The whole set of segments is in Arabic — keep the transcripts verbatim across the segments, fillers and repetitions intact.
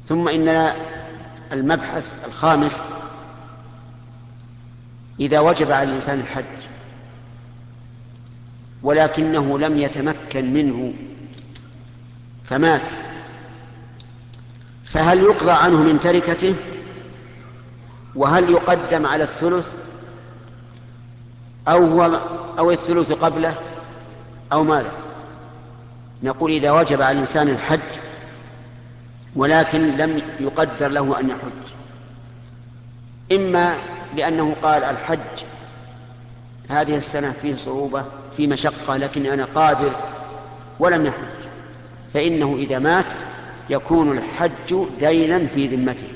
ثم إن المبحث الخامس: إذا وجب على الإنسان الحج ولكنه لم يتمكن منه فمات، فهل يقضى عنه من تركته؟ وهل يقدم على الثلث أو, هو أو الثلث قبله أو ماذا؟ نقول: إذا وجب على الإنسان الحج ولكن لم يقدر له أن يحج، إما لأنه قال الحج هذه السنة فيه صعوبة، فيه مشقة، لكن أنا قادر، ولم يحج، فإنه إذا مات يكون الحج دينا في ذمته.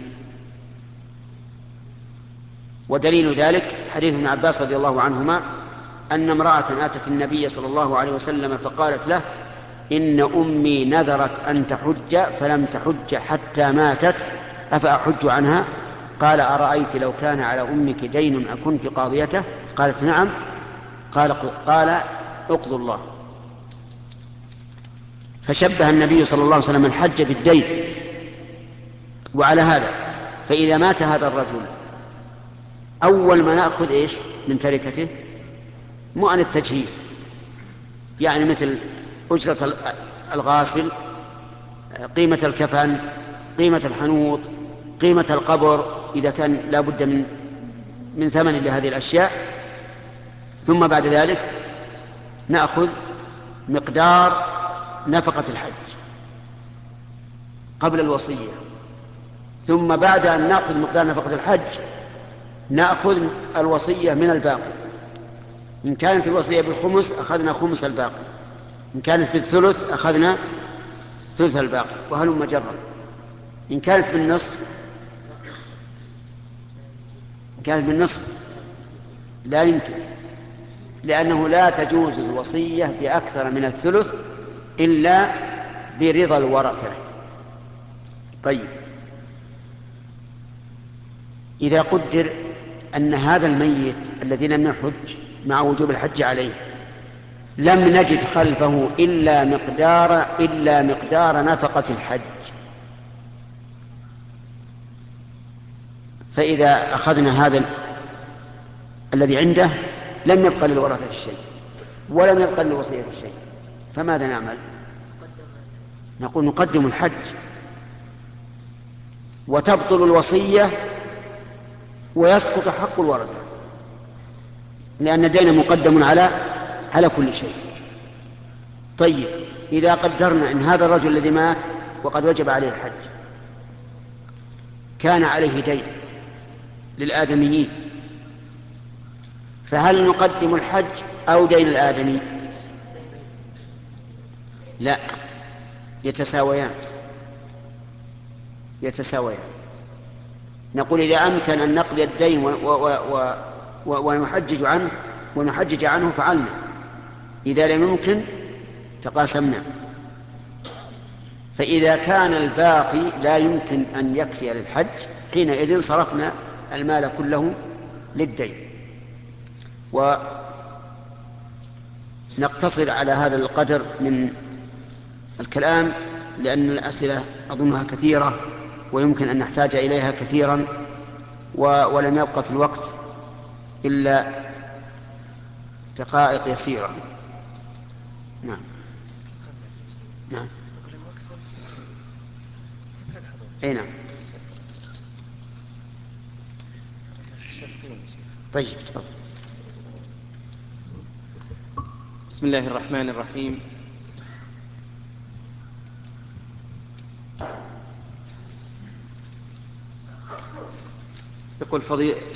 ودليل ذلك حديث ابن عباس رضي الله عنهما أن امرأة أتت النبي صلى الله عليه وسلم فقالت له: إن أمي نذرت أن تحج فلم تحج حتى ماتت، أفأحج عنها؟ قال: أرأيت لو كان على أمك دين أكنت قاضيته؟ قالت: نعم. قال قال اقضوا الله. فشبه النبي صلى الله عليه وسلم الحج بالدين. وعلى هذا فإذا مات هذا الرجل أول ما نأخذ إيش من تركته؟ مؤن التجهيز، يعني مثل أجرة الغاسل، قيمة الكفن، قيمة الحنوط، قيمة القبر إذا كان لا بد من من ثمن لهذه الأشياء. ثم بعد ذلك نأخذ مقدار نفقة الحج قبل الوصية. ثم بعد أن نأخذ مقدار نفقة الحج نأخذ الوصية من الباقي. إن كانت الوصية بالخمس أخذنا خمس الباقي، إن كانت بالثلث أخذنا ثلث الباقي، وهلم جرا. إن كانت بالنصف إن كانت بالنصف لا يمكن، لأنه لا تجوز الوصية بأكثر من الثلث إلا برضا الورثة. طيب، إذا قدر أن هذا الميت الذي لم يحج مع وجوب الحج عليه لم نجد خلفه إلا مقدار إلا مقدار نفقة الحج، فإذا أخذنا هذا الذي عنده لم يبقى للورثة شيء ولم يبقى للوصية شيء، فماذا نعمل؟ نقول: نقدم الحج وتبطل الوصية ويسقط حق الورثة، لأن الدين مقدم على على كل شيء. طيب، إذا قدرنا أن هذا الرجل الذي مات وقد وجب عليه الحج كان عليه دين للآدميين، فهل نقدم الحج أو دين الآدمي؟ لا، يتساويان يتساويان نقول: إذا أمكن أن نقضي الدين ونحجج عنه ونحجج عنه فعلنا، إذا لم يمكن تقاسمنا. فإذا كان الباقي لا يمكن أن يكفي للحج حينئذ صرفنا المال كله للدين. ونقتصر على هذا القدر من الكلام، لأن الأسئلة أظنها كثيرة ويمكن أن نحتاج إليها كثيرا، ولم يبقى في الوقت إلا دقائق يسيرة. نعم نعم أي نعم. طيب تفضل. بسم الله الرحمن الرحيم. يقول فضيلة